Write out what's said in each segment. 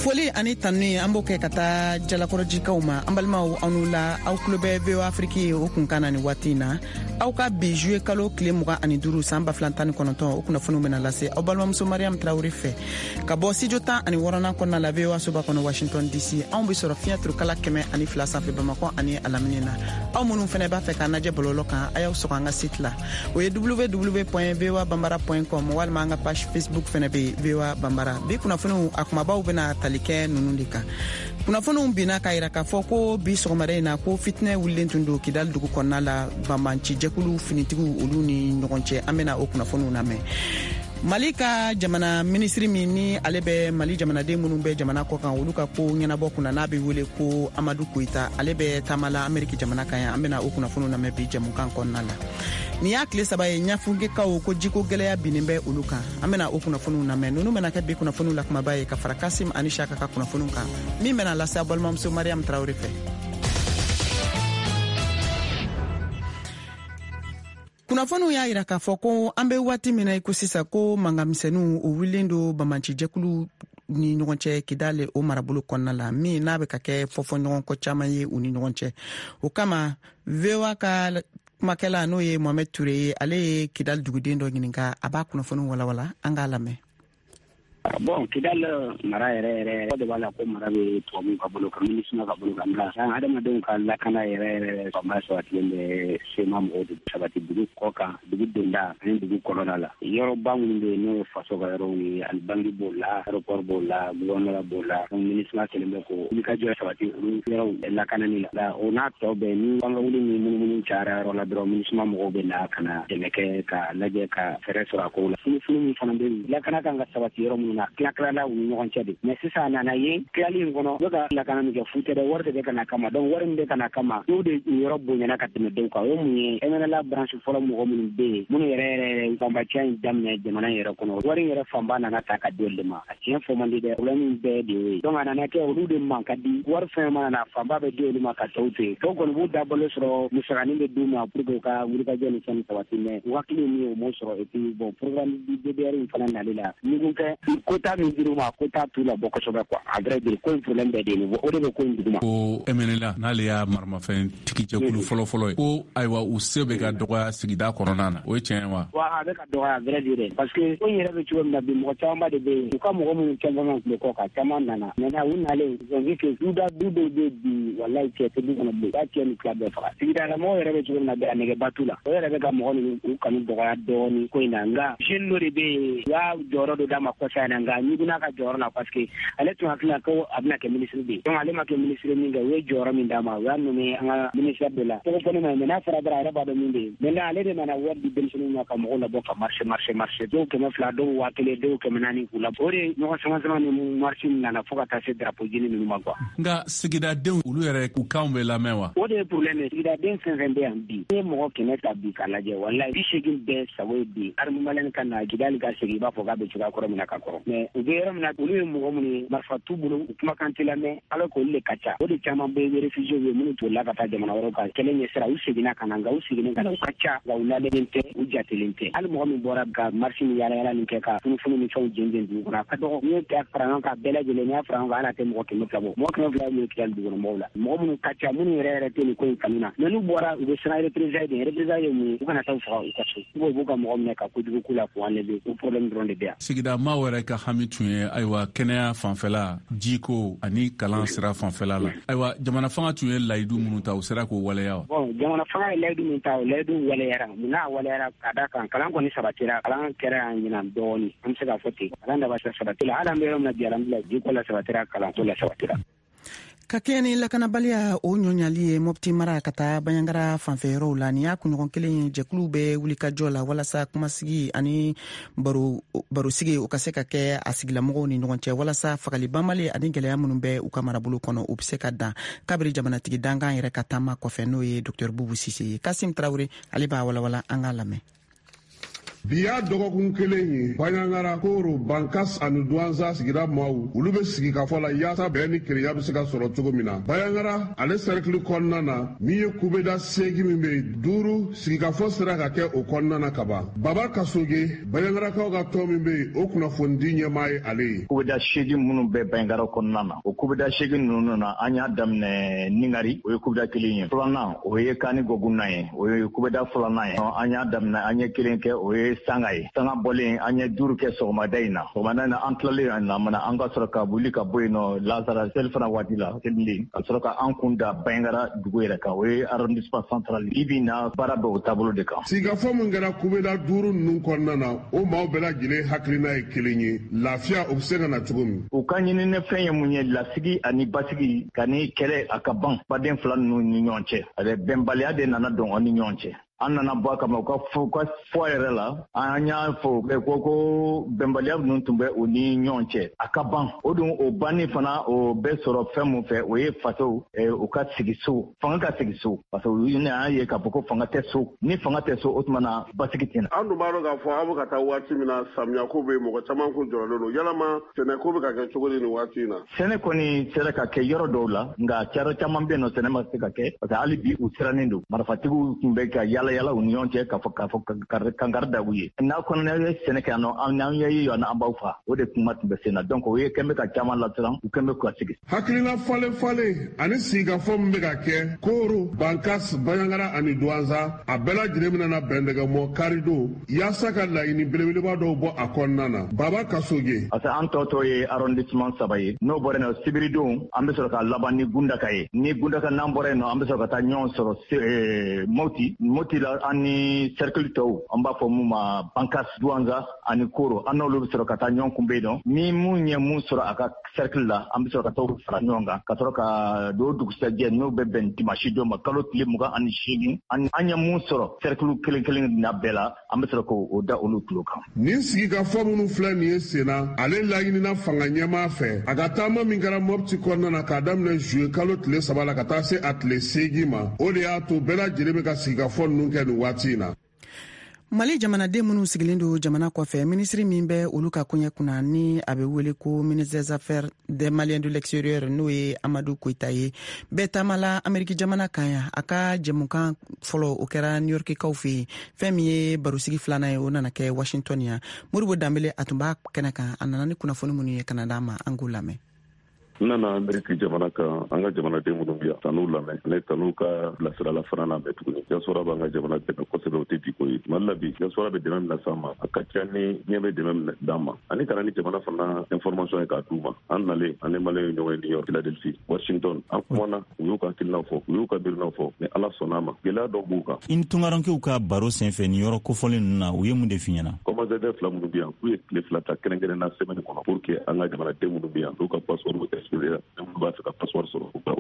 Foli ani tanni an b'o kɛ ka taa jalakɔrɔjikaw ma an balimaw aw n'u la aw tulo bɛ VOA Afrique o kunkan na ni waati na aw ka bi juillet kalo tile 25 san 2019 o kunnafoniw bɛna lase aw balimamuso Mariam Traoré fɛ ka bɔ studio 16 kɔnɔna la VOA soba kɔnɔ Washington DC anw bɛ sɔrɔ fiɲɛturu kala 102 sanfɛ Bamakɔ ani Alamini na aw minnu fɛnɛ b'a fɛ k'a lajɛ bɔlɔlɔ kan a y'aw sɔgɔ an ka site la o ye www.voabambara.com walima an ka page Facebook fɛnɛ bɛ VOA Bambara bi kunnafoniw a kumabaw bɛna tali kɛ nunu de kan kunnafoniw bina ka yira k'a fɔ ko bi sɔgɔmada in na ko fitinɛ wulilen tun don Kidali dugu kɔnɔna la banbanci jɛkulu finitigiw olu ni ɲɔgɔn cɛ an bɛna o kunnafoniw lamɛn Mali ka jamana ministri min ni ale bɛ Mali jamanaden minnu bɛ jamana kɔ kan olu ka ko ɲɛnabɔ kunna n'a bɛ wele ko Amadu Koyita ale bɛ taamala Ameriki jamana kan yan an bɛna o kunnafoniw lamɛn bi jɛmukan kɔnɔna la ni y'a tile 3 ye ɲafungekaw ko jiko gɛlɛya binnen bɛ olu kan an bɛna o kunnafoniw lamɛn ninnu bɛna kɛ bi kunnafoniw la kumaba ye ka fara Kasim ani Shaka ka kunnafoniw kan min bɛna lase a balimamuso Mariam Traoré fɛ kunnafoniw y'a yira k'a fɔ ko an bɛ waati min na i ko sisan ko mangamisɛnninw o wulilen don banbanci jɛkulu ni ɲɔgɔn cɛ Kidali o marabolo kɔnɔna la min n'a bɛ ka kɛ fɔfɔɲɔgɔn kɔ caman ye u ni ɲɔgɔn cɛ o kama VOA ka kumakɛla n'o ye Mohamed Touré ye ale ye Kidali duguden dɔ ɲininka a b'a kunnafoniw walawala an k'a lamɛn Bon, Kidal mara yɛrɛ de b'a la ko mara bɛ tubabu ka bolo kan minisma ka bolo kan nka adamadenw ka lakana yɛrɛ fanba sabatilen bɛ sema mɔgɔw de sabati dugu kɔ kan dugu donda ani dugu kɔnɔna la yɔrɔba minnu bɛ yen n'o ye faso ka yɔrɔw ye ani bangi b'o la aéroport b'o la gouvernement b'o la minisma kelen bɛ ko wulikajɔ sabati olu yɔrɔw lakanani la o n'a tɔ bɛɛ ni an ka wuli ni munumunu cayara yɔrɔ la dɔrɔn minisma mɔgɔw bɛ na ka na dɛmɛ kɛ ka lajɛ ka fɛɛrɛ sɔrɔ a kow la fini min fana bɛ yen lakana kan ka sabati yɔrɔ minnu na tila u ni ɲɔgɔn cɛ de mais sisan nana ye tilali in kɔnɔ bɛ ka lakana min kɛ funtɛ dɛ wari de bɛ kana kama donc wari min bɛ kana kama dɔw de yɔrɔ bonyana ka tɛmɛ dɔw kan o ye mun ye MNLA branche fɔlɔ mɔgɔ minnu bɛ yen minnu yɛrɛ banbacɛ in daminɛ jamana yɛrɛ kɔnɔ wari yɛrɛ fanba nana ta ka di olu de ma a tiɲɛ fɔ man di dɛ problème bɛɛ de ye donc a nana kɛ olu de man ka di wari fɛn mana na fanba bɛ di olu ma ka tɔw to yen tɔw kɔni b'u dabalo sɔrɔ musakanin bɛ d'u ma pour que u ka wulikajɔ ni fɛn sabati mais u hakili min ye o m'o sɔrɔ et puis bon programme DDR in fana nali la ni ko kɛ quota min dir'u ma quota t'u la bɔ kosɛbɛ quoi à vrai dire ko in problème bɛɛ de ye o de bɛ ko in duguma ko MNLA n'ale y'a maramafɛn tigi jɛkulu fɔlɔfɔlɔ ye ko ayiwa u se bɛ ka dɔgɔya sigida kɔnɔna na o ye tiɲɛ wa a bɛ ka dɔgɔya à vrai dire parce que ko in yɛrɛ bɛ cogo min na bi mɔgɔ caman de bɛ yen u ka mɔgɔ minnu caman tun bɛ kɔ kan caman nana maintenant u nalen ils ont vu que du dɔw bɛ bi walayi cɛ tɛ du kɔnɔ bilen k'a cɛ ni tila bɛɛ faga sigidala mɔgɔw yɛrɛ bɛ cogo min na bi a nɛgɛba t'u la o yɛrɛ bɛ ka mɔgɔ ninnu u kanu dɔgɔya dɔɔni ko in na nka jeune dɔ de bɛ yen u y'a jɔyɔrɔ dɔ d'a ma kɔsa in na nka ɲiginna ka jɔyɔrɔ la parce que ale tun hakilila ko a bɛna kɛ ministre de ye donc ale ma kɛ ministre min kɛ u ye jɔyɔrɔ min d'a ma u y'a nommé an ka ministère de la tɔgɔ fɔ ne ma mais n'a fɔra dɔrɔn a yɛrɛ b'a dɔn min bɛ yen maintenant ale de nana wari di denmisɛnninw ma ka mɔgɔw labɔ ka marché dɔw 200 dɔw 1000 dɔw 400 k'u labɔ o de ɲɔgɔn sama ni marché min nana fo ka taa se drapeau jini ninnu ma quoi nka sigidadenw olu yɛrɛ u kanw bɛ lamɛn wa o de ye problème ye sigidaden fɛn fɛn bɛ yan bi ne ye mɔgɔ 100 ta bi k'a lajɛ walayi 80 bɛɛ sago ye bi arme malien ka na Kidali ka segin i b'a fɔ k'a bɛ cogoya kɔrɔ min na ka kɔrɔ mais u bɛ yɔrɔ min na olu ye mɔgɔ minnu ye marifa t'u bolo u kumakan tɛ lamɛn alors que olu de ka ca o de caman bɛ réfugié ye minnu tolila ka taa jamana wɛrɛw kan kɛlɛ ɲɛsira u seginna ka na nka u seginnen ka na u ka ca wa u ladelen tɛ u jatelen tɛ hali mɔgɔ min bɔra ka marche ni yaala nin kɛ ka funufunu ni fɛnw jɛnjɛn dugu kɔnɔ a ka dɔgɔ n'i ye fara ɲɔgɔn kan bɛɛ lajɛlen n'i y'a fara ɲɔgɔn kan hali a tɛ mɔgɔ 100 fila bɔ mɔgɔ 100 fila ye Kidali dugu kɔnɔ mɔgɔw la mɔgɔ minnu ka ca minnu yɛrɛ tɛ nin ko in kanu na mais n'u bɔra u bɛ siran représailles ye mun ye u kana taa u faga u ka so u b'u ka mɔgɔ minɛ ka kojugu k'u la k'u enlever o problème dɔrɔn de bɛ yan sigida maaw yɛrɛ ka hami tun ye ayiwa kɛnɛya fanfɛla jiko ani kalan sira fanfɛla la ayiwa jamana fanga tun ye layidu minnu ta u sera k'o waleya wa bon jamana fanga ye layidu min ta o layidu waleyara mun n'a waleyara ka da kan kalan kɔni sabatira kalan kɛra yan ɲinan dɔɔni an bɛ se k'a fɔ ten kalan daba sabatila hali an bɛ yɔrɔ min na bi alhamdulilayi jiko la sabatira kalanko la sabatira ka kɛ ni lakanabaliya o ɲɔɲali ye Mopti mara ka taa Baɲangara fanfɛ yɔrɔw la ni y'a kunɲɔgɔn kelen jɛkulu bɛ wulikajɔ la walasa kumasigi ani barosigi o ka se ka kɛ a sigilamɔgɔw ni ɲɔgɔn cɛ walasa fagali banbali ani gɛlɛya minnu bɛ u ka marabolo kɔnɔ u bɛ se ka dan kabiri jamanatigi dankan yɛrɛ ka taama kɔfɛ n'o ye Dr Boubou Cissé ye Kasim Traoré ale b'a walawala an k'a lamɛn biya dɔgɔkun kelen ye Baɲangara Koro Bankas ani Douanza sigira maaw olu bɛ sigi ka fɔ la yaasa bɛɛ ni kelenya bɛ se ka sɔrɔ cogo min na. Baɲangara ale cercle kɔnɔna na min ye kubeda 8 min bɛ 5 sigikafɔ sera ka kɛ o kɔnɔna na kaban. Baba Kasoge Baɲangarakaw ka tɔn min bɛ o kunnafoni ɲɛmaa ye ale ye. Kubeda 8 minnu bɛ Baɲangara kɔnɔna na o kubeda 8 ninnu na an y'a daminɛ Ningari o ye kubeda 1 ye. Filanan o ye Kani Goguna ye o ye kubeda 2nan ye. An y'a daminɛ an ye 1 kɛ o ye Sanga ye. Sanga bɔlen an ye 5 kɛ sɔgɔmada in na. Sɔgɔmada in na an tilalen na mana an ka sɔrɔ ka wuli ka bɔ yen nɔ Lazara seli fana waati la selilen ka sɔrɔ ka an kun da Baɲangara dugu yɛrɛ kan o ye arrondissement central i bi na baara bɛ o taabolo de kan. Sigikafɔ min kɛra kubeda 5 ninnu kɔnɔna na o maaw bɛɛ lajɛlen hakilina ye kelen ye lafiya o bɛ se ka na cogo min. U ka ɲinini fɛn ye mun ye lasigi ani basigi ka ni kɛlɛ a ka ban baden fila ninnu ni ɲɔgɔn cɛ. Bɛnbaliya de nana dɔn o ni ɲɔgɔn cɛ. An nana bɔ kama u ka fɔ yɛrɛ la an y'a fɔ ko bɛnbaliya ninnu tun bɛ u ni ɲɔgɔn cɛ a ka ban o dun o banni fana o bɛ sɔrɔ fɛn mun fɛ o ye fasow u ka sigi so fanga ka sigi so parce que u y'a ye k'a fɔ ko fanga tɛ so ni fanga tɛ so o tuma na basigi tɛna. An dun b'a dɔn k'a fɔ an bɛ ka taa waati min na samiyako bɛ mɔgɔ caman kun jɔlen don yalama sɛnɛko bɛ ka kɛ cogo di nin waati in na. Sɛnɛ kɔni sera ka kɛ yɔrɔ dɔw la nka cara caman bɛ yen nɔ sɛnɛ ma se ka kɛ parce que hali bi u sirannen don marifatigiw tun bɛ ka yala u ni ɲɔgɔn cɛ k'a fɔ kankari da u ye n'a kɔnɔ ye sɛnɛ kɛ n'an ye yan an b'aw fa o de kuma tun bɛ sen na donc o ye kɛn bɛ ka caman lasiran u kɛn bɛ ka sigi. Hakilina falen ani sigikafɔ min bɛ ka kɛ Koro Bankas Baɲangara ani Douanza a bɛɛ lajɛlen mina bɛn dɛgɛmɔ karido yaasa ka laɲini belebeleba dɔw bɔ a kɔnɔna na. Baba Kasoge parce que an tɔtɔ ye arrondissement 3 ye n'o bɔra yen nɔ Sibiridon an bɛ sɔrɔ ka laban ni Gundaka ye ni Gundaka n'an bɔra yen nɔ an bɛ sɔrɔ ka taa ɲɔgɔn sɔrɔ Moti la an ni cercle tɔw an b'a fɔ mun ma Bankas Douanza ani Koro an n'olu bɛ sɔrɔ ka taa ɲɔgɔn kunbɛn yen nɔ ni mun ye mun sɔrɔ a ka cercle la an bɛ sɔrɔ ka taa fara ɲɔgɔn kan ka sɔrɔ ka don dugusɛjɛ n'o bɛ bɛn dimanche dɔ ma kalo tile 28 an ye mun sɔrɔ cercle kelen na bɛɛ la an bɛ sɔrɔ k'o da olu tulo kan. Nin sigikafɔ minnu filɛ nin ye sen na ale laɲinina fanga ɲɛmaa fɛ a ka taama min kɛra Mopti kɔnɔna na k'a daminɛ juillet kalo tile 3 la ka taa se a tile 8 ma o de y'a to bɛɛ lajɛlen bɛ ka sigikafɔ ninnu kɛ nin waati in na. Mali jamanaden minnu sigilen don jamana kɔfɛ minisiri min bɛ olu ka koɲɛ kunna ni a bɛ wele ko ministre des affaires des Maliens de l'extérieur n'o ye Amadou Koita ye bɛɛ taamala Ameriki jamana kan yan a ka jɛmukan fɔlɔ o kɛra New Yorkikaw fɛ yen fɛn min ye barosigi filanan ye o nana kɛ Washington yan Moribo Dambele a tun b'a kɛnɛ kan a nana ni kunnafoni minnu ye ka na d'a ma an k'o lamɛn. N nana Ameriki jamana kan an ka jamanaden minnu bɛ yan ka n'u lamɛn ne ka n'u ka bilasirala fana lamɛn tuguni diaspora b'an ka jamana dɛmɛ kosɛbɛ o tɛ bi ko ye Mali la bi diaspora bɛ dɛmɛ min lase an ma a ka ca ni ɲɛ bɛ dɛmɛ min d'an ma ani kana ni jamana fana information ye k'a d'u ma an nalen ani Maliyɛnw ye ɲɔgɔn ye New York, Philadelphie, Washington an kumana u y'u ka hakilinaw fɔ u y'u ka miirinaw fɔ ni Ala sɔnn'a ma gɛlɛya dɔw b'u kan. I tunkarankew ka baro senfɛ nin yɔrɔ kofɔlen ninnu na u ye mun de f'i ɲɛna? Commandeur fila minnu bɛ yan k'u ye tile 2 ta kɛrɛnkɛrɛnna semaine kɔnɔ pour que an ka jamanaden minnu bɛ yan n'u ka passeport bɛ expiré b'a fɛ ka passeport sɔrɔ u ka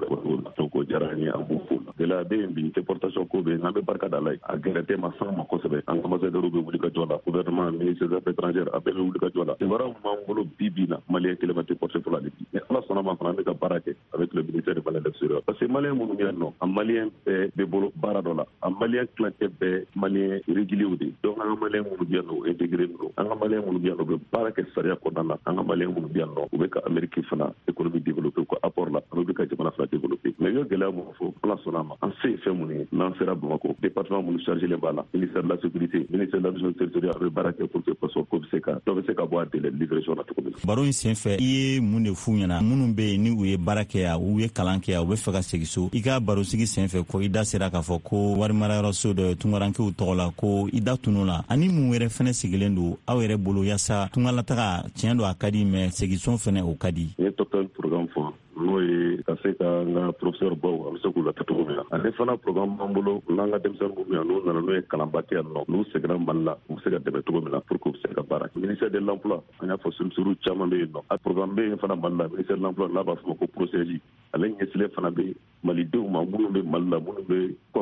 donc o diyara an ye an b'u fo la gɛlɛya bɛ yen bi déportation ko bɛ yen an bɛ barika da la ye a gɛrɛtɛ ma s'an ma kosɛbɛ an ka ambassadeurs bɛ wuli ka jɔ la gouvernement ministre des affaires étrangères a bɛɛ bɛ wuli ka jɔ la kibaruya min b'an bolo bi na Maliyɛn kelen ma déporté fɔlɔ ale bi mais Ala sɔnna ma fana an bɛ ka baara kɛ avec le ministère des Maliens de l'extérieur parce que Maliyɛn minnu bɛ yan nɔ a Maliyɛn bɛɛ bɛ bolo baara dɔ la a Maliyɛn tilancɛ bɛɛ Maliyɛn réguliers de donc an ka Maliyɛn minnu bɛ yan nɔ o intégré don an ka Maliyɛn minnu bɛ yan nɔ u bɛ baara kɛ sariya kɔnɔna na an ka Maliyɛn minnu bɛ yan nɔ u bɛ ka Amérique fana économie développer ko apport la an bɛ ka jamana fila développer mais yo gɛlɛya mun fɔ Ala sɔnna ma an se fɛn mun ye n'an sera Bamakɔ département minnu chargé b'a la ministère de la sécurité ministère de l'administration territoriale a bɛ baara kɛ pour que passeport ko bɛ se ka bɔ a délai livraison na cogo min na. Baro in senfɛ i ye mun de f'u ɲɛna minnu bɛ yen ni u ye baara kɛ yan u ye kalan kɛ yan u bɛ fɛ ka segin so i ka barosigi senfɛ ko i da sera k'a fɔ ko warimarayɔrɔso dɔ tunkarankew tɔgɔ la ko i da tunun la ani mun wɛrɛ fɛnɛ sigilen don aw yɛrɛ bolo yaasa tungalataga tiɲɛ don a ka di mais segisɔn fɛnɛ o ka di. N ye total programme fɔ n'o ye ka se ka n ka professeur baw an bɛ se k'u lata cogo min na ale fana programme b'an bolo n'an ka denmisɛnnin minnu yan n'u nana n'o ye kalanba kɛ yan nɔ n'u seginna Mali la u bɛ se ka dɛmɛ cogo min na pour que u bɛ se ka baara kɛ ministère de l'emploi an y'a fɔ sumisiriw caman bɛ yen nɔ a programme bɛ yen fana Mali la ministère de l'emploi n'a b'a fɔ ma ko PROCEJ ale ɲɛsilen fana bɛ malidenw ma minnu bɛ Mali la minnu bɛ kɔkan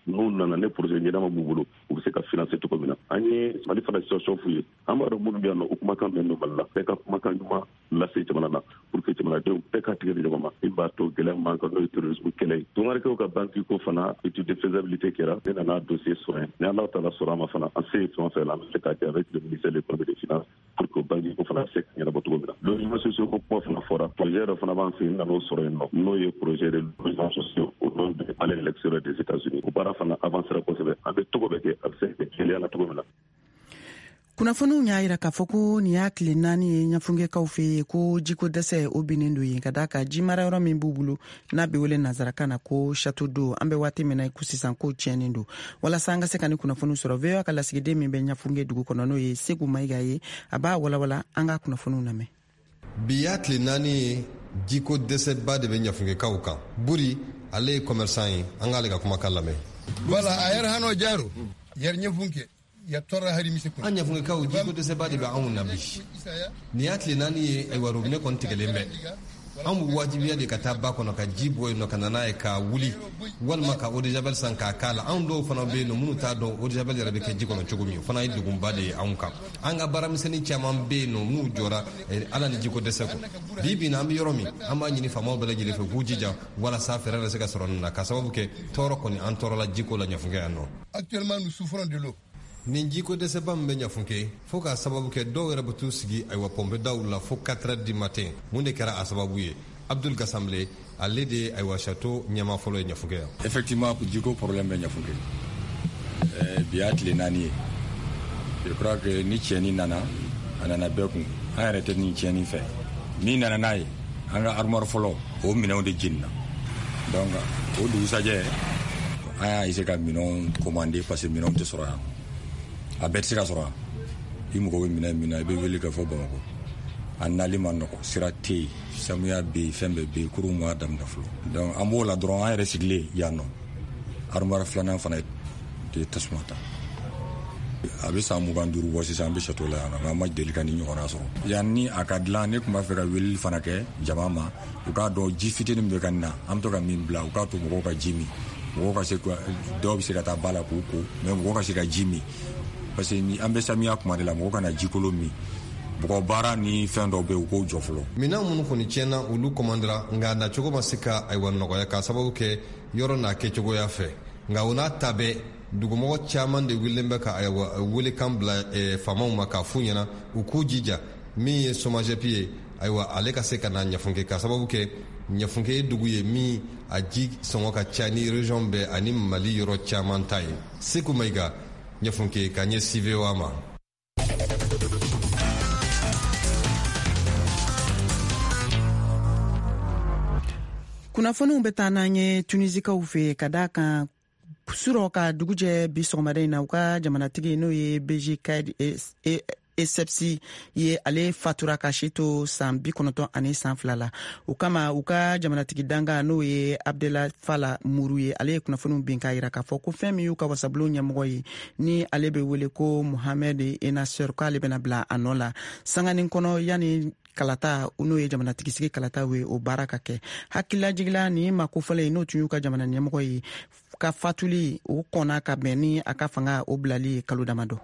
n'u nana ne projet ɲɛnama b'u bolo u bɛ se ka financer cogo min na an ye Mali fana situation f'u ye an b'a dɔn minnu bɛ yan nɔ o kumakan bɛ nɔ Mali la bɛɛ ka kumakan ɲuman lase jamana na pour que jamanadenw bɛɛ ka tigɛ di ɲɔgɔn ma min b'a to gɛlɛya man kan n'o ye terrorisme kɛlɛ ye tunkarikɛw ka banque ko fana étude de faisabilité kɛra ne nana dossier sɔrɔ ni Ala taala sɔrɔ a ma fana an se ye fɛn o fɛn la an bɛ se k'a kɛ avec le ministère de l'économie et des finances pour que banque ko fana se ka ɲɛnabɔ cogo min na logement sociaux ko kuma fana fɔra projet dɔ fana b'an fɛ yen nan'o sɔrɔ yen nɔ n'o ye projet de logement sociaux au nom de palais de l'extérieur des États-Unis o baara fana avancera kosɛbɛ an bɛ togo bɛ kɛ a bɛ se ka gɛlɛya la cogo min na. kunnafoniw y'a yira k'a fɔ ko nin y'a tile 4 ye ɲafungekaw fɛ yen ko jiko dɛsɛ o binnen don yen ka da ka ji mara yɔrɔ min b'u bolo n'a bɛ wele nazarakan na ko château d'eau an bɛ waati min na ko sisan ko tiɲɛnen don walasa an ka se ka ni kunnafoniw sɔrɔ VOA ka lasigiden min bɛ ɲafunge dugu kɔnɔ n'o ye Segu Mayiga ye a b'a walawala an ka kunnafoniw lamɛn. Bi y'a tile 4 ye jiko dɛsɛba de bɛ ɲafungekaw kan buri ale ye commerçant ye an k'ale ka kumakan lamɛn. Wala a yɛrɛ han'o jaro yɛrɛ ɲafunge an ɲafungekaw jiko dɛsɛba de bɛ anw na bi nin y'a tile 4 ye ayiwa robinet kɔni tigɛlen bɛ an b'u wajibiya de ka taa ba kɔnɔ ka ji bɔ yen nɔ ka na n'a ye ka wuli walima ka eau de javel san k'a k'a la anw dɔw fana bɛ yen nɔ minnu t'a dɔn eau de javel yɛrɛ bɛ kɛ ji kɔnɔ cogo min o fana ye degunba de ye anw kan an ka baaramisɛnnin caman bɛ yen nɔ n'u jɔra ala ni jiko dɛsɛ kɔ bi na an bɛ yɔrɔ min an b'a ɲini faamaw bɛɛ lajɛlen fɛ k'u jija walasa fɛɛrɛ ka se ka sɔrɔ nin na ka sababu kɛ tɔɔrɔ kɔni an tɔɔrɔla jiko la ɲafunge yan nɔ. Actuellement nous souffrons de l'eau. Nin jiko dɛsɛba min bɛ ɲafunke fo k'a sababu kɛ dɔw yɛrɛ bɛ t'u sigi ayiwa pompe daw la fo 4 heures du matin mun de kɛra a sababu ye Abdul Gasamble ale de ye ayiwa château ɲɛma fɔlɔ ye ɲafunke yan. Effectivement jiko problème bɛ ɲafunke bi y'a tile 4 ye je crois que ni tiɲɛni nana a nana bɛɛ kun an yɛrɛ tɛ nin tiɲɛni fɛ min nana n'a ye an ka armoire fɔlɔ o minɛnw de jenina donc o dugusajɛ an y'a essayer ka minɛnw commander parce que minɛnw tɛ sɔrɔ yan a bɛɛ tɛ se ka sɔrɔ yan i mɔgɔ bɛ minɛ min na i bɛ wele ka fɔ Bamakɔ a nali ma nɔgɔ sira tɛ yen sanuya bɛ yen fɛn bɛɛ bɛ yen kurun m'a daminɛ fɔlɔ donc an b'o la dɔrɔn an yɛrɛ sigilen yan nɔ armoire filanan fana ye tasuma ta a bɛ san 25 bɔ sisan an bɛ château la yan nɔ an ma deli ka ni ɲɔgɔnna sɔrɔ yanni a ka dilan ne tun b'a fɛ ka weleli fana kɛ jama ma u k'a dɔn ji fitinin bɛ ka nin na an bɛ to ka min bila u k'a to mɔgɔw ka ji min mɔgɔw ka se dɔw bɛ se ka taa ba la k'u ko mais mɔgɔw ka se ka ji min parce que ni an bɛ samiya kuma de la mɔgɔ kana jikolo min bɔgɔ baara ni fɛn dɔw bɛ u k'o jɔ fɔlɔ. minɛn minnu kɔni tiɲɛna olu commandera nka a nacogo ma se ka ayiwa nɔgɔya k'a sababu kɛ yɔrɔ n'a kɛcogoya fɛ nka o n'a ta bɛɛ dugumɔgɔ caman de wililen bɛ ka ayiwa welekan bila faamaw ma k'a f'u ɲɛna u k'u jija min ye SOMAGEP ye ayiwa ale ka se ka na ɲafunke k'a sababu kɛ ɲafunke ye dugu ye min a ji sɔngɔ ka ca ni région bɛɛ ani Mali yɔrɔ caman ta ye Seku Mayiga ɲafunke ka ɲɛ CVOA ma. kunnafoniw bɛ taa n'an ye Tunisikaw fɛ ka da kan surɔ ka dugujɛ bi sɔgɔmada in na u ka jamanatigi n'o ye BG Kaid Essebsi ye ale fatura ka si to san 90 ani san 2 la o kama u ka jamanatigi danga n'o ye Abdela Fala Muru ye ale ye kunnafoniw bin k'a yira k'a fɔ ko fɛn min y'u ka wasabulon ɲɛmɔgɔ ye ni ale bɛ wele ko Mohamed Enasser k'ale bɛna bila a nɔ la sanganin kɔnɔ yanni kalata n'o ye jamanatigisi kalata ye o baara ka kɛ hakililajigila ni ma kofɔlen n'o tun y'u ka jamana ɲɛmɔgɔ ye ka fatuli o kɔnna ka bɛn ni a ka fanga o bilali kalo damadɔ.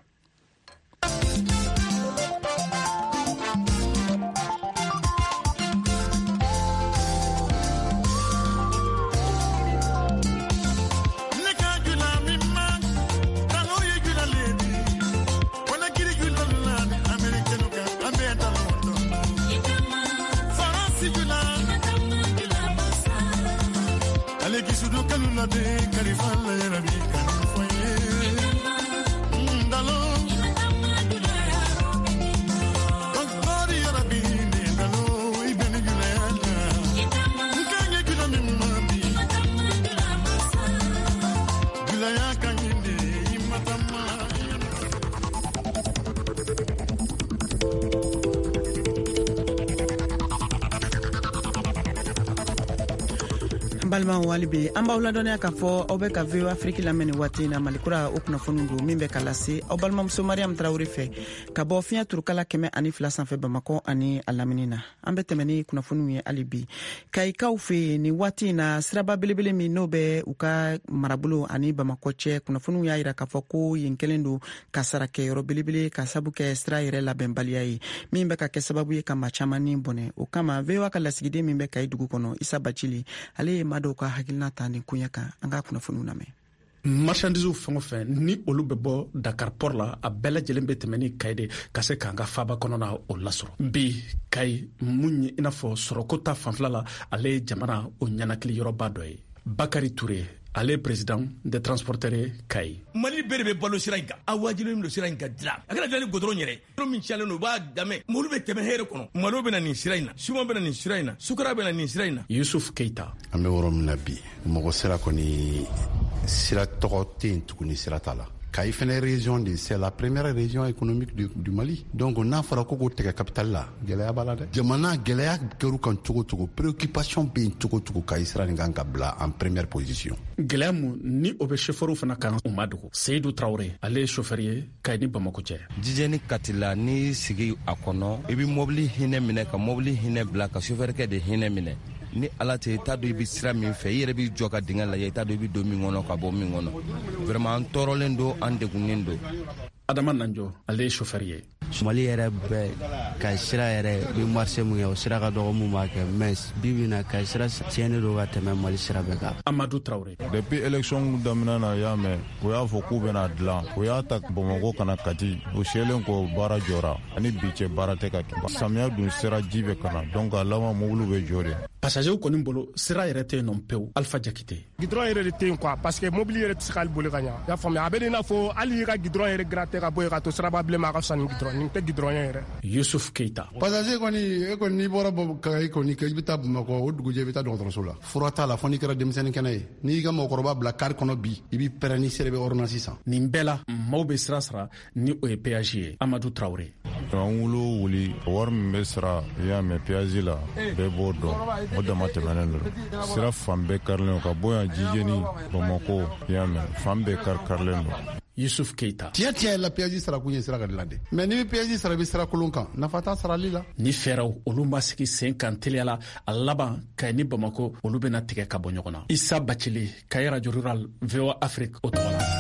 balima wali be an b'aw ladɔnniya k'a fɔ aw bɛ ka VOA Afrique lamɛn nin waati in na malikura o kunnafoni don min bɛ ka lase aw balimamuso Mariam Tarawele fɛ ka bɔ fiɲɛ turukala 102 sanfɛ Bamakɔ ani a lamini na. An bɛ tɛmɛ ni kunnafoniw ye hali bi. Kayikaw fɛ nin waati in na siraba belebele min n'o bɛ u ka marabolo ani Bamakɔ cɛ kunnafoniw y'a jira k'a fɔ ko yen kɛlen don ka sara kɛ yɔrɔ belebele ka sabu kɛ sira yɛrɛ labɛnbaliya ye min bɛ ka kɛ sababu ye ka maa caman ni bɔnɛ. O kama VOA ka lasigiden min bɛ Kayi dugu kɔnɔ Isa Bacili ale ye maa dɔw ka hakilina ta nin koɲɛ kan an ka kunnafoniw lamɛn. Marchandise fɛn o fɛn ni olu bɛ bɔ Dakar port la a bɛɛ lajɛlen bɛ tɛmɛ ni Kayi de ka se k'an ka faaba kɔnɔna o lasɔrɔ. Bi Kayi mun ye i n'a fɔ sɔrɔko ta fanfɛla la ale ye jamana o ɲanakili yɔrɔba dɔ ye. Bakari Touré ale ye président des transporteurs ye Kayi. Mali bɛɛ de bɛ balo sira in kan a wajibilen don sira in kan dilan a kana dilan ni goudron yɛrɛ yɔrɔ min ciyalen don u b'a damɛ molu bɛ tɛmɛ hɛrɛ kɔnɔ malo bɛ na nin sira in na suman bɛ na nin sira in na sukara bɛ na nin sira in na. Yusuf Keita an bɛ yɔrɔ min na bi mɔgɔ sira kɔni sira tɔgɔ tɛ yen tuguni sira t'a la. Kayi fɛnɛ région de c'est la première région économique du Mali. Donc n'a fɔra ko k'o tɛgɛ capitale la gɛlɛya b'a la dɛ. Jamana gɛlɛya kɛr'u kan cogo cogo préoccupation bɛ yen cogo cogo Kayi sira nin kan ka bila en première position. Gɛlɛya mun ni o bɛ chauffeur fana kan u ma dogo. Seydou Traoré ale ye chauffeur ye Kayi ni Bamakɔ cɛ. Jijɛni Katila ni sigi a kɔnɔ i bɛ mobili hinɛ minɛ ka mobili hinɛ bila ka chauffeur kɛ de hinɛ minɛ. Ni ala tɛ i t'a dɔn i bɛ sira min fɛ i yɛrɛ b'i jɔ ka dingɛ lajɛ i t'a dɔn i bɛ don min kɔnɔ ka bɔ min kɔnɔ vraiment an tɔɔrɔlen don an degunnen don. Adama Nanjo ale ye chauffeur ye. Mali yɛrɛ bɛɛ ka sira yɛrɛ bi marché mun kɛ o sira ka dɔgɔ mun b'a kɛ mais bi bi na ka sira tiɲɛnen don ka tɛmɛ Mali sira bɛɛ kan. Amadou Traoré depuis élection daminɛ na y'a mɛn o y'a fɔ k'u bɛna dilan o y'a ta Bamakɔ kana Kati o selen ko baara jɔra ani bi cɛ baara tɛ ka kɛ samiya dun sira ji bɛ kana donc a laban mobili bɛ jɔ de. Passager kɔni bolo sira yɛrɛ tɛ yen nɔ pewu. Alpha Jakite gidron yɛrɛ de tɛ yen quoi parce que mobili yɛrɛ tɛ se k'ale boli ka ɲa i y'a faamuya a bɛ i n'a fɔ hali i ka gidron yɛrɛ gratter ka bɔ yen ka to siraba bilen ma a ka fisa ni gidron nin tɛ gidron ye yɛrɛ. Yusuf Keita passager kɔni e kɔni n'i bɔra Kayi kɔni i bɛ taa Bamakɔ o dugujɛ i bɛ taa dɔgɔtɔrɔso la fura t'a la fo n'i kɛra denmisɛnnin kɛnɛ ye n'i y'i ka mɔgɔkɔrɔba bila kari kɔnɔ bi i b'i pɛrɛn ni sera i bɛ ordonnance san. Nin bɛɛ la maaw bɛ sira sara ni o ye péage ye. Amadou Traoré an wolo wuli wari min bɛ sara i y'a mɛn péage la bɛɛ b'o dɔn o dama tɛmɛnen don sira fan bɛɛ karilen don ka bɔ yan Jijɛni Bamakɔ i y'a mɛn fan bɛɛ karilen don. Yusuf Keita tiɲɛ la péage sara kun ye sira ka dilan de mais n'i bɛ péage sara i bɛ sira kolon kan nafa t'a sarali la. Ni fɛɛrɛw olu ma sigi sen kan teliya la a laban Kayi ni Bamakɔ olu bɛna tigɛ ka bɔ ɲɔgɔn na. Isa Bacili Kayi radio rural VOA Afrique o tɔgɔ la.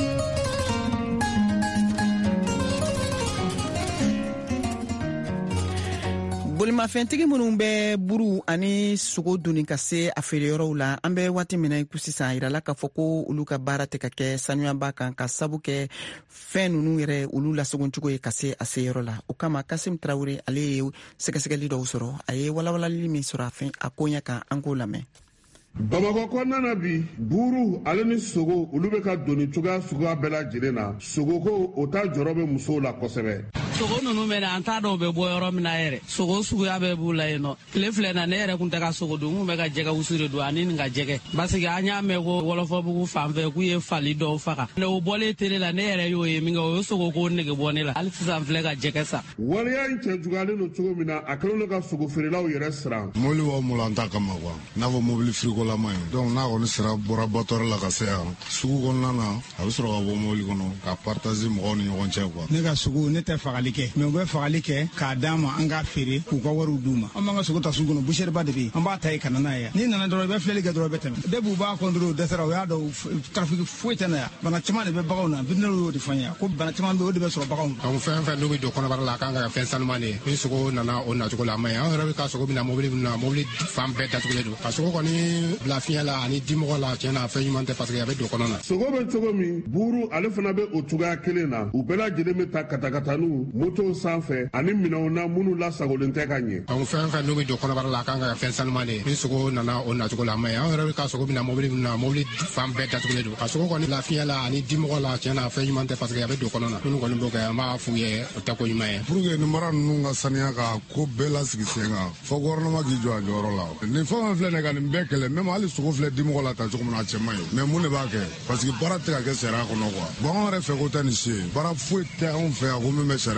Bolimafɛntigi minnu bɛ buru ani sogo duni ka se a feereyɔrɔw la an bɛ waati min na i ko sisan a yirala k'a fɔ ko olu ka baara tɛ ka kɛ sanuyaba kan ka sabu kɛ fɛn ninnu yɛrɛ olu lasagocogo ye ka se a seyɔrɔ la. O kama Kasim Tarawele ale ye sɛgɛsɛgɛli dɔw sɔrɔ a ye walawalali min sɔrɔ a koɲɛ kan an k'o lamɛn. Bamakɔ kɔnɔna na bi buru ale ni sogo olu bɛ ka doni cogoya suguya bɛɛ lajɛlen na sogoko o ta jɔrɔ bɛ musow la kosɛbɛ. Sogo ninnu bɛ na an t'a dɔw bɛ bɔ yɔrɔ min na yɛrɛ sogo suguya bɛɛ b'u la yen nɔ tile filɛ na ne yɛrɛ kun tɛ ka sogo dun kun bɛ ka jɛgɛ wusu de don ani nin ka jɛgɛ parce que an y'a mɛn ko wɔlɔfɔbugu fan fɛ k'u ye fali dɔw faga o bɔlen tele la ne yɛrɛ y'o ye min kɛ o ye sogo ko nege bɔ ne la hali sisan filɛ ka jɛgɛ sa. Waleya in cɛ juguyalen don cogo min na a kɛlen don ka sogo feerelaw yɛrɛ siran. Mobili b'aw bolo an ta kama quoi n'a fɔ mobili frigo lama ye donc n'a kɔni sera bɔra batɔri la ka se yan sugu kɔnɔna na a bɛ sɔrɔ ka bɔ mobili kɔnɔ ka partager mɔgɔw ni ɲɔgɔn cɛ quoi. Ne ka sogo ne tɛ fagali kɛ mais u bɛ fagali kɛ k'a d'an ma an k'a feere k'u ka wariw d'u ma an b'an ka sogo ta sugu kɔnɔ boucher ba de bɛ yen an b'a ta yen ka na n'a ye n'i nana dɔrɔn i bɛ filɛli kɛ dɔrɔn i bɛ tɛmɛ depuis u b'a contrôler o dɛsɛra o y'a dɔn trafic foyi tɛ na yan bana caman de bɛ baganw na vétérinaire y'o de fɔ n ye ko bana caman bɛ o de bɛ sɔrɔ baganw na. donc fɛn fɛn n'u bɛ don kɔnɔbara la a kan ka kɛ fɛn sanuman de ye ni sogo nana o nacogo la a ma ɲi an yɛrɛ bɛ ka sogo min na mobili min na mobili fan bɛɛ datugulen don ka sogo kɔni bila fiɲɛ la ani dimɔgɔ la tiɲɛ na fɛn ɲuman tɛ parce que a bɛ don kɔnɔ na. sogo bɛ cogo min buru ale fana bɛ o cogoya kelen na u bɛɛ lajɛlen bɛ ta katakataniw motow sanfɛ ani minɛnw na minnu lasagolen tɛ ka ɲɛ. donc fɛn fɛn n'u bɛ don kɔnɔbara la a kan ka kɛ fɛn sanuman de ye ni sogo nana o nacogo la a ma ɲi an yɛrɛ bɛ ka sogo min na mobili min na mobili fan bɛɛ datugulen don ka sogo kɔni bila fiɲɛ la ani dimɔgɔ la tiɲɛ na fɛn ɲuman tɛ parce que a bɛ don kɔnɔ na minnu kɔni b'o kɛ an b'a f'u ye o tɛ ko ɲuman ye. pour que nin mara ninnu ka saniya ka ko bɛɛ lasigi sen kan fɔ gouvernement k'i jɔ a jɔyɔrɔ la nin fɛn filɛ nin ka nin bɛɛ kɛlɛ même hali sogo filɛ dimɔgɔ la ta cogo min na a cɛ man ɲi mais mun de b'a kɛ parce que baara tɛ ka kɛ sariya kɔnɔ quoi bon an yɛrɛ fɛ ko tɛ nin si ye baara foyi tɛ anw fɛ yan ko min bɛ sariya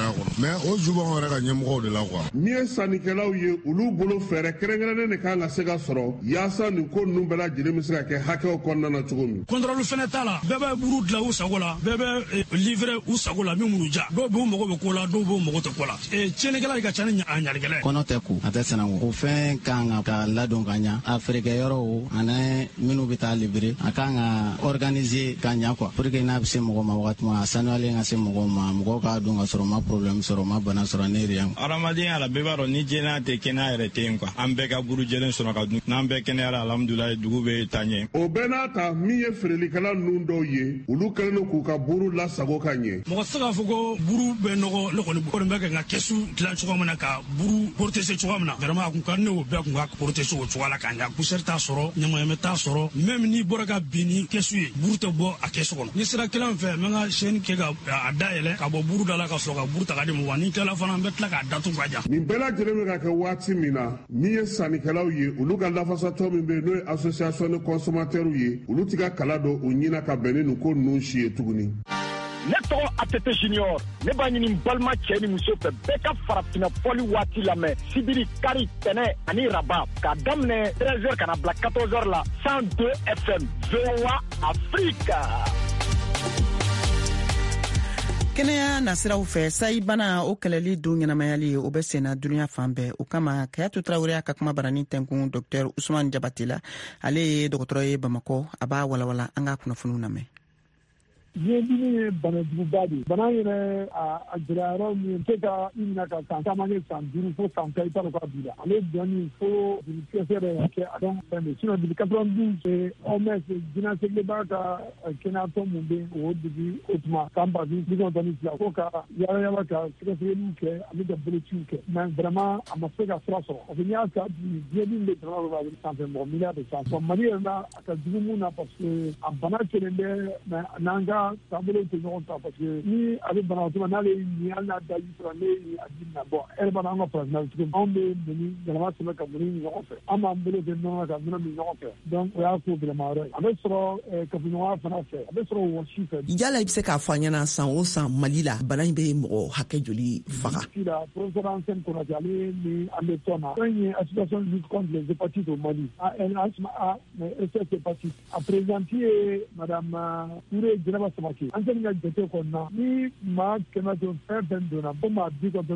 sɛnɛya kɔnɔ mais o ju b'anw yɛrɛ ka ɲɛmɔgɔw de la quoi. Ni ye sannikɛlaw ye olu bolo fɛɛrɛ kɛrɛnkɛrɛnnen de kan ka se ka sɔrɔ yaasa nin ko ninnu bɛɛ lajɛlen bɛ se ka kɛ hakɛw kɔnɔna na cogo min. Contrôle fɛnɛ t'a la bɛɛ bɛ buru dilan u sago la bɛɛ bɛ livrer u sago la min m'u ja dɔw b'u mago bɛ ko la dɔw b'u mago tɛ ko la tiɲɛnikɛla ka ca ni a ɲalikɛla ye. Kɔnɔ tɛ ko a tɛ sɛnɛko o fɛn kan ka ladon ka ɲa a feerekɛyɔrɔw ani minnu bɛ taa livrer a kan ka organiser ka ɲa quoi pour que n'a bɛ se mɔgɔ ma wagati min a sanuyalen ka se mɔgɔw ma mɔgɔw k'a dɔn ka sɔrɔ ma problème sɔrɔ ma bana sɔrɔ ne rien. Adamadenya la bɛɛ b'a dɔn ni jɛnɛya tɛ kɛnɛya yɛrɛ tɛ yen quoi an bɛɛ ka buru jɛlen sɔrɔ ka dun n'an bɛɛ kɛnɛyara alhamdulilayi dugu bɛ taa ɲɛ. O bɛɛ n'a ta min ye feerelikɛla ninnu dɔw ye olu kɛlen don k'u ka buru lasago ka ɲɛ. Mɔgɔ tɛ se k'a fɔ ko buru bɛ nɔgɔ ne kɔni bɛ kɛ n ka kɛsu dilan cogo min na ka buru protéger cogo min na vraiment a kun ka di ne o bɛɛ kun ka protéger o cogo la ka ɲa poussière t'a sɔrɔ ɲamayɛmɛ t'a sɔrɔ même n'i bɔra ka bin ni kɛsu ye buru tɛ bɔ a kɛsu kɔnɔ ni sera kelen fɛ n bɛ n ka chaîne kɛ ka a dayɛlɛ ka bɔ buru da la ka sɔrɔ ka buru ta ka di mɔgɔ ni tilala fana n bɛ tila k'a datugu ka jan. Nin bɛɛ lajɛlen bɛ ka kɛ waati min na min ye sannikɛlaw ye olu ka lafasatɔ min bɛ yen n'o ye association de consommateurs ye olu ti ka kala don o ɲina ka bɛn ni nin ko ninnu si ye tuguni. Ne tɔgɔ ATT Junior ne b'a ɲini balima cɛ ni muso fɛ bɛɛ ka farafinna fɔli waati lamɛn sibiri kari tɛnɛ ani raba k'a daminɛ 13h ka na bila 14h la 102 FM VOA Afrique. Kɛnɛya nasiraw fɛ sayi bana o kɛlɛli don ɲɛnamayali o bɛ senna duniya fan bɛɛ o kama Kayatu Traoré a ka kuma barani tɛnkun Dr Ousmane Jabate la ale ye dɔgɔtɔrɔ ye Bamakɔ a b'a walawala an ka kunnafoniw lamɛn. Biyɛndimi ye bana juguba de bana yɛrɛ a gɛlɛyayɔrɔ min tɛ ka i minɛ ka san caman kɛ san 5 fo san 10 i t'a dɔn k'a b'i la ale dɔnni fo joli sɛgɛsɛgɛ yɛrɛ kɛ a dɔn fɛn de sinon depuis 92 OMS jinɛsɛgɛ b'a ka kɛnɛyatɔ mun bɛ o digi o tuma san 2012 ko ka yala yala ka sɛgɛsɛgɛliw kɛ ani ka bolociw kɛ mais vraiment a ma se ka sira sɔrɔ parce que n'i y'a ta bi biyɛndimi bɛ jamana dɔ la a bɛ sanfɛ mɔgɔ miliyari de sanfɛ Mali yɛrɛ la a ka jugu mun na parce que a bana kelen bɛ mais n'an ka taabolo tɛ ɲɔgɔn ta parce que ni a bɛ banabatɔ ma n'ale ye hali n'a daji sɔrɔ ne ye a di na bon e yɛrɛ b'a dɔn an ka farafinna cogo min anw bɛ mini yɛlɛma sɛbɛn ka mini ɲɔgɔn fɛ an b'an bolo kɛ ɲɔgɔn kan ka minɛ min ɲɔgɔn fɛ donc o y'a ko gɛlɛma yɔrɔ ye a bɛ sɔrɔ kafoɲɔgɔnya fana fɛ a bɛ sɔrɔ wɔsi fɛ. Yala i bɛ se k'a fɔ an ɲɛna san o san Mali la bana in bɛ mɔgɔ hakɛ joli faga. Professeur Ansel Konate ale ni an bɛ tɔn na fɛn ye association de lutte contre les hépatites au Mali ANHMA mais SS hépatite a présenté ye madame Touré Djeneba Samake an tɛ ka jate kɔnɔna ni maa kɛmɛ don fɛn fɛn donna ko maa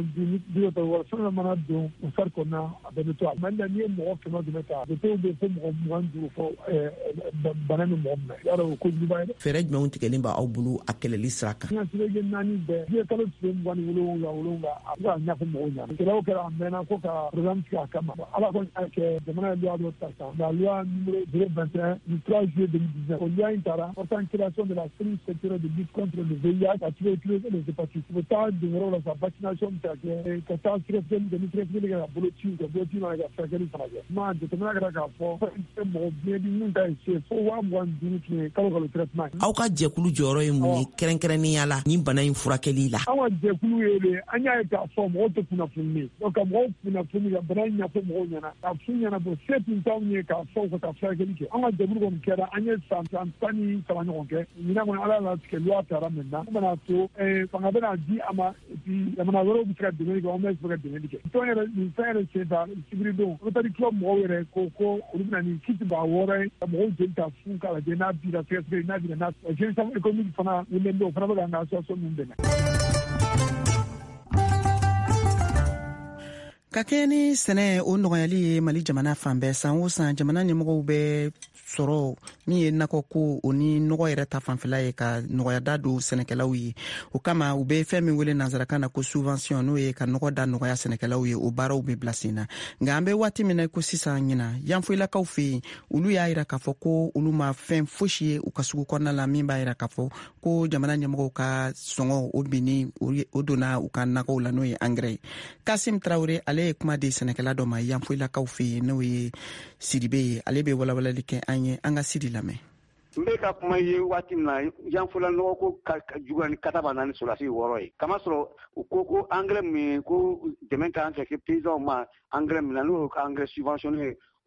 90 wɔɔrɔ fɛn fɛn mana don u fari kɔnɔna a bɛ ne to a Mali la n'i ye mɔgɔ 100 dɛmɛ ta jatew bɛ fo mɔgɔ 25 fɔ bana ni mɔgɔ minɛ y'a dɔn o ko juguba ye. Fɛɛrɛ jumɛnw tigɛlen b'aw bolo a kɛlɛli sira kan. N ka sirege 4 bɛɛ diɲɛ kalo tile 27 a bɛ ka ɲɛfɔ mɔgɔw ɲɛna kɛlɛw kɛra a mɛnna ko ka programme sigi a kama ala kɔni y'a kɛ jamana ye loi dɔ ta sisan la loi numéro 021 du 3 juillet 2019 o loi in taara portant création de la cellule sectorielle de lutte contre le VIH a tué les hépatites u bɛ taa don yɔrɔ la sa vaccination bɛ se ka taa sɛgɛsɛgɛli kɛ ni sɛgɛsɛgɛli kɛ ka bolociw kɛ boloci mana kɛ furakɛli fana kɛ ma jateminɛ kɛra k'a fɔ mɔgɔ biyɛndimi min ka se fo 25 tun ye kalo traitement. Aw ka jɛkulu jɔyɔrɔ ye mun ye kɛrɛnkɛrɛnnenya la ni bana in furakɛli la. An ka jɛkulu ye de an y'a ye k'a fɔ mɔgɔw tɛ kunnafoni donc ka mɔgɔw kunnafoni ka bana in ɲɛfɔ mɔgɔw ɲɛna ka f'u ɲɛna bɔ se tun t'anw ye k'a fɔ ka taa furakɛli kɛ an ka jɛkulu kɔni kɛra an ye san 13 ɲɔgɔn kɛ ɲinan kɔni ala y'a tigɛ loi taara maintenant an bɛna to fanga bɛna di a ma et puis jamana wɛrɛw bɛ se ka dɛmɛli kɛ an bɛ se ka dɛmɛli kɛ nin fɛn yɛrɛ sen ta sibiri don Rotary Club mɔgɔw yɛrɛ ko olu bɛna nin kiti b'a wɔɔrɔ ye ka mɔgɔw jeli ta fu k'a lajɛ n'a bira sɛgɛsɛgɛli n'a bira n'a gestion économique fana wulilen don o fana bɛ ka an ka association ninnu dɛmɛ. Ka kɛ ni sɛnɛ o nɔgɔyali ye Mali jamana fan bɛɛ san o san jamana ɲɛmɔgɔw bɛ sɔrɔ min ye nakɔ ko o ni nɔgɔ yɛrɛ ta fanfɛla ye ka nɔgɔya da don sɛnɛkɛlaw ye o kama u bɛ fɛn min wele nanzarakan na ko subvention n'o ye ka nɔgɔ da nɔgɔya sɛnɛkɛlaw ye o baaraw bɛ bila sen na nka an bɛ waati min na ko sisan ɲina yanfoyilakaw fɛ yen olu y'a jira k'a fɔ ko olu ma fɛn fosi ye u ka sugu kɔnɔna la min b'a jira k'a fɔ ko jamana ɲɛmɔgɔw ka sɔngɔ o binni o donna u ka nakɔw la n'o ye engrais ye. Kasim Traoré ale ye kuma di sɛnɛkɛla dɔ ma yanfoyilakaw fɛ yen n'o ye Sidibe ye ale bɛ walawalali kɛ an ye an ka Sidi lamɛn. N bɛ ka kuma ye waati min na yanfola nɔgɔ ko ka juguya ni kataba naani solasi 6 ye kamasɔrɔ u ko engrais min ko dɛmɛ ka kan ka kɛ paysans ma engrais min na n'o ka engrais subventionné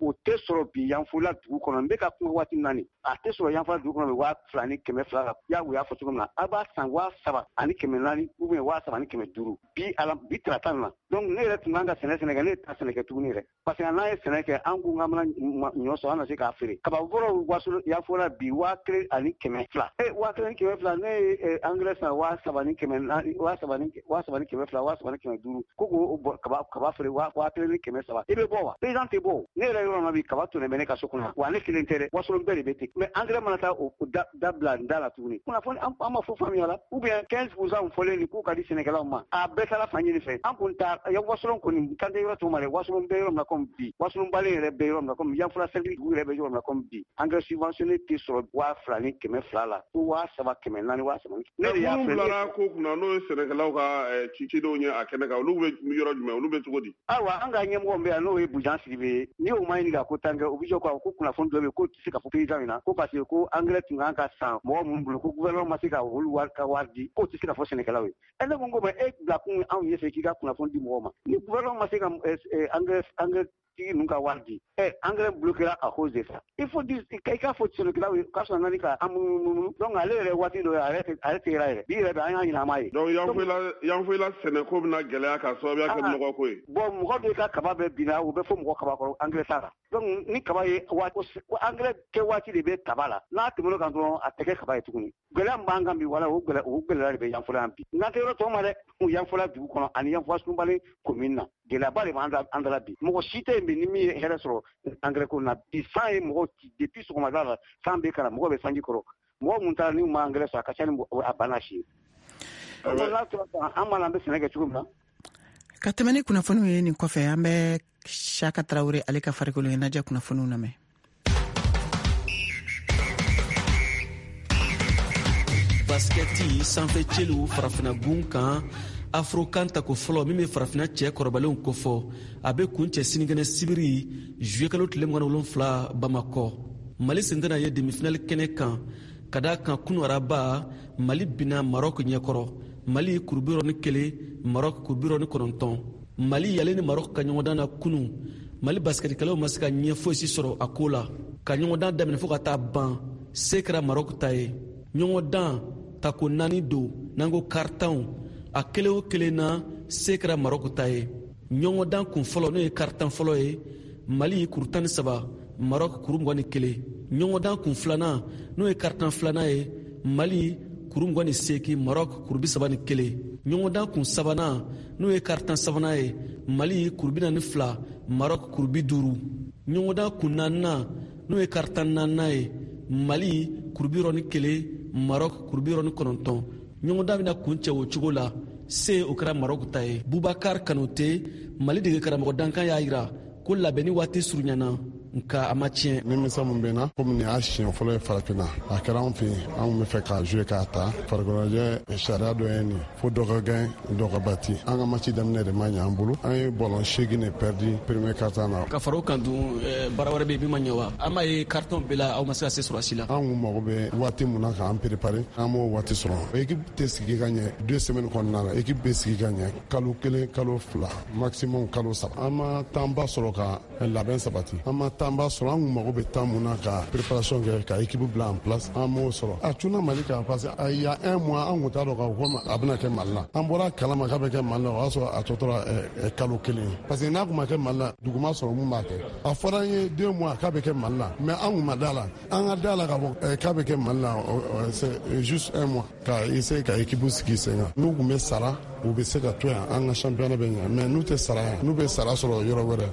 o tɛ sɔrɔ bi yanfola dugu kɔnɔ n bɛ ka kuma waati naani a tɛ sɔrɔ yanfola dugu kɔnɔ 2,000 ni 200 la y'a u y'a fɔ cogo min na a b'a san 7,000 ni 400 ou bien 7,000 ni 500 bi tarata na donc ne yɛrɛ tun kan ka sɛnɛ kɛ ne tɛ sɛnɛ kɛ tuguni yɛrɛ parce que n'an ye sɛnɛ kɛ an ko k'an bɛna ɲɔ sɔrɔ an na se k'a feere kabaforo yanfola bi 1,000 ni 200 1,000 ni 200 ne ye engrais san 7,000 ni 400 7,000 ni 200 7,000 ni 500 ko k'o kaba feere 1,000 ni 300 i bɛ bɔ wa paysan tɛ bɔ ne yɛrɛ yɔrɔ ma bi kaba tonnen bɛ ne ka so kɔnɔ wa ne kelen tɛ dɛ wasolon bɛɛ de bɛ ten mais engrais mana taa o dabila n da la tuguni kunnafoni an ma fɔ faamuya la ou bien 15% fɔlen nin k'u ka di sɛnɛkɛlaw ma a bɛɛ taara fan ɲini fɛ an kun ta wasolon kɔni kan tɛ yɔrɔ tɔgɔ ma dɛ wasolon bɛ yɔrɔ min na comme bi wasolon balen yɛrɛ bɛ yɔrɔ min na comme yanfɔla sɛgiri dugu yɛrɛ bɛ yɔrɔ min na comme bi engrais subventionné tɛ sɔrɔ 2,000 ni 200 la ko 7,000 400 7,000 ne de y'a fɛ ne ko kunna n'o ye sɛnɛkɛlaw ka cidenw ye a kɛnɛ kan olu bɛ yɔrɔ jumɛn olu bɛ cogo di awa an ka ɲɛmɔgɔ bɛ yan n'o ye Bujan Sidibe ye ni o ma ɲini ka ko tan kɛ o bɛ jɔ ko kunnafoni dɔ bɛ yen ko tɛ se ka fɔ paysan ɲɛna ko parce que ko engrais tun kan ka san mɔgɔ minnu bolo ko gouvernement ma se ka olu ka wari di k'o tɛ se ka fɔ sɛnɛkɛlaw ye ne ko mais e bila kun anw ye fɛ k'i ka kunnafoni di mɔgɔw ma ni gouvernement ma se ka engrais tigi ninnu ka wari di engrais bloquera à cause de ça il faut dire i k'a fɔ sɛnɛkɛlaw ye k'a sɔrɔ nani ka an munumunu donc ale yɛrɛ waati dɔ ale tɛ yɛrɛ yɛrɛ bi yɛrɛ bɛ an y'a ɲin'a ma ye donc yanfoyila sɛnɛko bɛna gɛlɛya ka sababuya kɛ nɔgɔ ko ye bon mɔgɔ dɔ ka kaba bɛ binna u bɛ fɔ mɔgɔ kaba kɔrɔ engrais t'a la donc ni kaba ye engrais kɛ waati de bɛ kaba la n'a tɛmɛn'o kan dɔrɔn a tɛ kɛ kaba ye tuguni gɛlɛya min b'an kan bi wala o gɛlɛya de bɛ yanfola yan bi n'an tɛ yɔrɔ tɔw ma dɛ yanfola dugu kɔnɔ ani yanfola sunbali commune na gɛlɛyaba de b'an da la bi mɔgɔ si tɛ yen bi ni min ye hɛrɛ sɔrɔ engrais ko na bi san ye mɔgɔ depuis sɔgɔmada la san bɛ kana mɔgɔ bɛ sanji kɔrɔ mɔgɔ mun taara ni ma engrais sɔrɔ a ka ca ni a banna si ye an mana an bɛ sɛnɛ kɛ cogo min na ka tɛmɛ ni kunnafoniw ye nin kɔfɛ an bɛ Saka Tarawele ale ka farikolo ɲɛnajɛ kunnafoniw lamɛn basketi sanfɛ celu farafina gun kan afrokan tako fɔlɔ min bɛ farafina cɛ kɔrɔbalenw kofɔ a bɛ kun cɛ sinikɛnɛ sibiri juillet kalo tile 27 Bamakɔ Mali sen tɛna ye demi-finale kɛnɛ kan ka da kan kunu araba Mali bina Maroc ɲɛkɔrɔ Mali kuru 71 Maroc kuru 90 Mali yalen ni Maroc ka ɲɔgɔndan na kunu Mali basketikɛlaw ma se ka ɲɛ fosi sɔrɔ a ko la ka ɲɔgɔndan daminɛ fo ka taa ban se kɛra Maroc ta ye ɲɔgɔndan tako 4 don n'an ko kartanw a kelen o kelen na se kɛra Maroc ta ye ɲɔgɔndan kun fɔlɔ n'o ye kartan fɔlɔ ye Mali kuru 13 Maroc kuru 21 ɲɔgɔndan kun filanan n'o ye kartan filanan ye Mali kuru 28 Maroc kuru 31 ɲɔgɔndan kun sabanan n'o ye kartan sabanan ye Mali kuru 42 Maroc kuru 50 ɲɔgɔndan kun naaninan n'o ye kartan naaninan ye Mali kuru 41 Maroc kuru 90 ɲɔgɔndan bɛna kun cɛ o cogo la se o kɛra Maroc ta ye Bubakar Kanote Mali dege karamɔgɔ dankan y'a jira ko labɛnni waati surunyana nka a ma tiɲɛ ni misa mun bɛ na komi nin y'a siɲɛ fɔlɔ ye farafinna a kɛra anw fɛ yen anw bɛ fɛ k'a jouer k'a ta farikololajɛ sariya dɔ ye nin fo dɔ ka gɛn dɔ ka bati an ka match daminɛ de ma ɲɛ an bolo an ye ballon 8 de perdu premier quart-temps na ka fara o kan dun baara wɛrɛ bɛ yen min ma ɲɛ wa an m'a ye carton bɛɛ la aw ma se ka se sɔrɔ a si la an kun mago bɛ waati mun na k'an préparer an m'o waati sɔrɔ équipe tɛ sigi ka ɲɛ 2 semaines kɔnɔna la équipe bɛ sigi ka ɲɛ kalo 1 kalo 2 maximum kalo 3 an ma temps ba sɔrɔ ka labɛn sabati an ma temps ba sɔrɔ an kun mago bɛ temps mun na ka préparation kɛ ka équipe bila en place an m'o sɔrɔ a tuna Mali kan parce que il y a 1 mois an kun t'a dɔn k'a fɔ a bɛna kɛ Mali la an bɔra kalama k'a bɛ kɛ Mali la o y'a sɔrɔ a tɔ tora kalo 1 parce que n'a kun ma kɛ Mali la dugu ma sɔrɔ mun b'a kɛ a fɔra an ye 2 mois k'a bɛ kɛ Mali la mais an kun ma da la an ka da la k'a fɔ k'a bɛ kɛ Mali la c'est juste 1 mois ka essayer ka équipe sigi sen kan n'u kun bɛ sara u bɛ se ka to yan an ka championnat bɛ ɲɛ mais n'u tɛ sara yan n'u bɛ sara sɔrɔ yɔrɔ wɛrɛ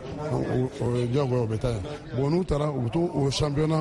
o ye diyagoya o bɛ taa yan bon n'u taara u bɛ to o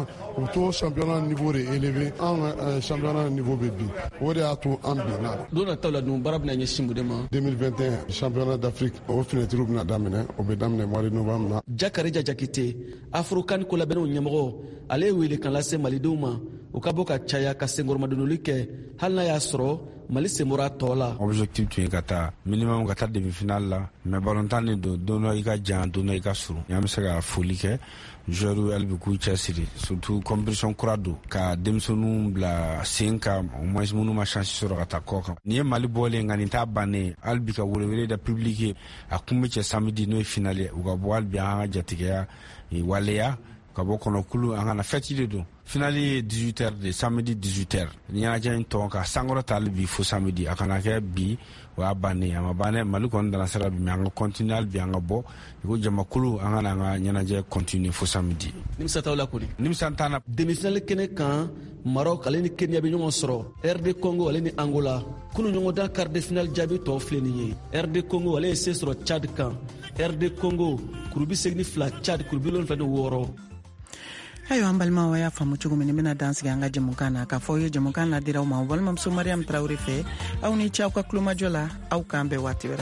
championnat niveau de élevé an ka championnat niveau bɛ bin o de y'a to an binna don nataw la dun baara bɛna ɲɛsin mun de ma 2021 championnat d'Afrique o fenêtre bɛna daminɛ o bɛ daminɛ mois de novembre na Jakarija Jakite Afrokan ko labɛnw ɲɛmɔgɔ ale ye wele kan lase malidenw ma u ka bɔ ka caya ka senkɔrɔmadonoli kɛ hali n'a y'a sɔrɔ mali semora tɔ la objectif tun ye ka taa minimum ka taa demi-finale la mais ballontan de don dɔ i ka jan don dɔ i ka surun y'an bɛ se ka foli kɛ joueur hali bi k'u cɛsiri surtout compétition kura don ka denmisɛnninw bila sen ka au moins minnu ma chance sɔrɔ ka taa kɔ kan nin ye mali bɔlen nka nin t'a bannen hali bi ka welewele da public ye a kun bɛ cɛ samedi n'o ye finale ye u ka bɔ hali bi an ka jatigɛya waleya ka bɔ kɔnɔkulu an kana fɛti de don finale ye 18h de samedi 18h ɲɛnajɛ in tɔn ka sankɔrɔ ta hali bi fo samedi a kana kɛ bi o y'a bannen a ma bannen mali kɔni dana sira bi mais an ka continuer hali bi an ka bɔ i ko jamakulu an kana an ka ɲɛnajɛ continuer fo samedi nimisa t'aw la kɔni nimisa t'an na demi-finale kɛnɛ kan Maroc ale ni Kenya bɛ ɲɔgɔn sɔrɔ RD Congo ale ni Angola kunu ɲɔgɔn dan quart de finale jaabi tɔw filɛ nin ye RD Congo ale ye se sɔrɔ Tchad kan RD Congo kurubi 82 Tchad kurubi 76 ayiwa an balimaw y'a faamu cogo min bɛna dansigi an ka jamukan na k'a fɔ ye jamukan na diraw ma balimamuso Mariam Traoré fɛ aw ni ce aw ka kulomajɔ la aw k'an bɛɛ waati wɛrɛ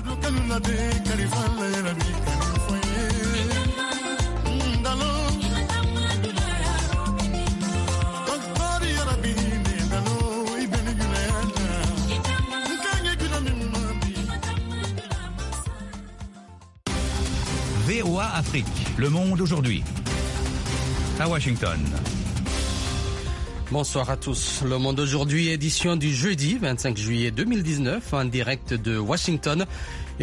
VOA Afrique, le monde aujourd'hui. À Washington. Bonsoir à tous. Le Monde aujourd'hui, édition du jeudi 25 juillet 2019, en direct de Washington.